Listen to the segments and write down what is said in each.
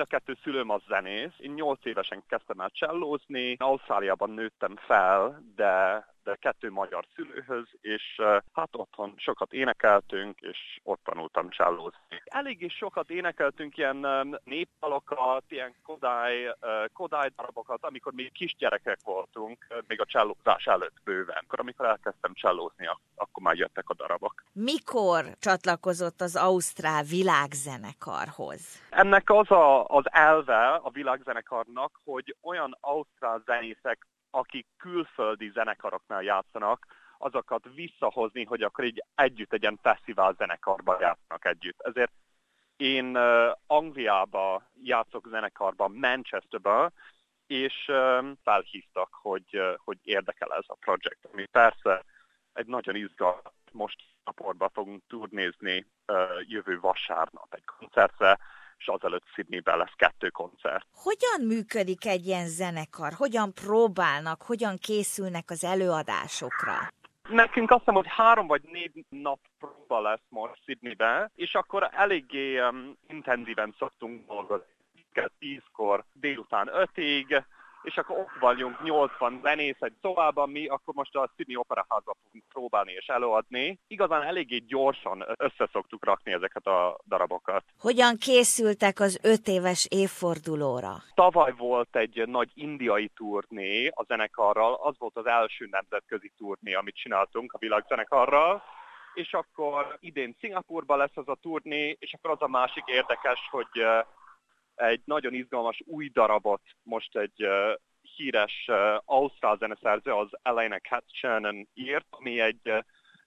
a kettő szülőm az zenész. Én 8 évesen kezdtem el csellózni. Ausztráliában nőttem fel, de kettő magyar szülőhöz, és hát otthon sokat énekeltünk, és ott tanultam csellózni. Eléggé sokat énekeltünk ilyen népdalokat, ilyen kodály darabokat, amikor még kisgyerekek voltunk, még a csellózás előtt bőven. Amikor elkezdtem csellózni, akkor már jöttek a darabok. Mikor csatlakozott az ausztrál világzenekarhoz? Ennek az elve a világzenekarnak, hogy olyan ausztrál zenészek, akik külföldi zenekaroknál játszanak, azokat visszahozni, hogy akkor így együtt egy ilyen fesztivál zenekarban játszanak együtt. Ezért én Angliába játszok zenekarban, Manchesterben, és felhívtak, hogy érdekel ez a projekt. Ami persze egy nagyon izgalmas, most naporban fogunk turnézni jövő vasárnap egy koncertre, és azelőtt Sydneyben lesz 2 koncert. Hogyan működik egy ilyen zenekar? Hogyan próbálnak? Hogyan készülnek az előadásokra? Nekünk azt hiszem, hogy 3 vagy 4 nap próba lesz most Sydneyben, és akkor eléggé intenzíven szoktunk dolgozni. 10-kor délután 5-ig, és akkor ott vagyunk 80 zenész egy szobában, mi akkor most a Sydney Operaházba fogunk próbálni és előadni. Igazán eléggé gyorsan összeszoktuk rakni ezeket a darabokat. Hogyan készültek az 5 éves évfordulóra? Tavaly volt egy nagy indiai turné a zenekarral, az volt az első nemzetközi turné, amit csináltunk a világzenekarral, és akkor idén Szingapúrban lesz az a turné, és akkor az a másik érdekes, hogy egy nagyon izgalmas új darabot most egy híres ausztrál zeneszerző, az Elena Katchanen írt, ami egy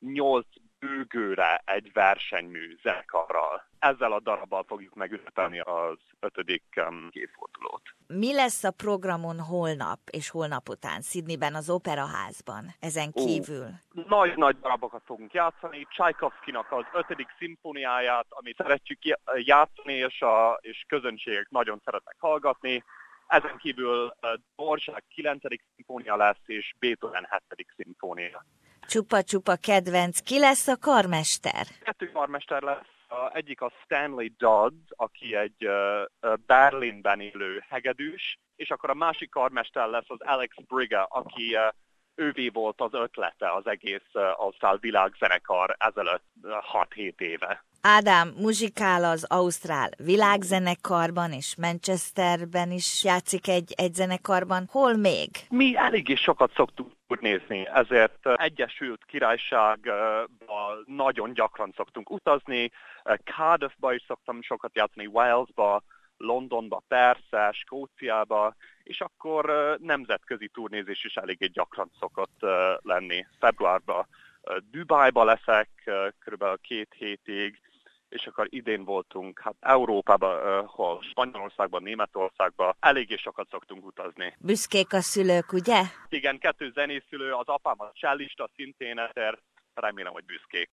8 bőgőre egy versenymű zenekarral. Ezzel a darabbal fogjuk megünnepelni az 5. évfordulót. Mi lesz a programon holnap és holnap után Sydneyben, az Operaházban ezen kívül? Nagy darabokat fogunk játszani. Csajkovszkinak az 5. szimfóniáját, amit szeretjük játszani, és közönségek nagyon szeretnek hallgatni. Ezen kívül Dvořák 9. szimfónia lesz, és Beethoven 7. szimfónia. Csupa-csupa kedvenc. Ki lesz a karmester? 2 karmester lesz. Egyik a Stanley Dodds, aki egy Berlinben élő hegedűs, és akkor a másik karmester lesz az Alex Briga, aki ővé volt az ötlete az egész ausztrál világzenekar ezelőtt 6-7 éve. Ádám muzsikál az ausztrál világzenekarban, és Manchesterben is játszik egy zenekarban. Hol még? Mi eléggé sokat szoktunk nézni, ezért Egyesült Királyságba nagyon gyakran szoktunk utazni, Cardiffba is szoktam sokat játszani, Walesba, Londonba persze, Skóciába, és akkor nemzetközi turnézés is eléggé gyakran szokott lenni. Februárban Dubájba leszek körülbelül 2 hétig, és akkor idén voltunk Európában, hol Spanyolországban, Németországban, eléggé sokat szoktunk utazni. Büszkék a szülők, ugye? Igen, 2 zenészülő, az apám a csellista szintén, ezért remélem, hogy büszkék.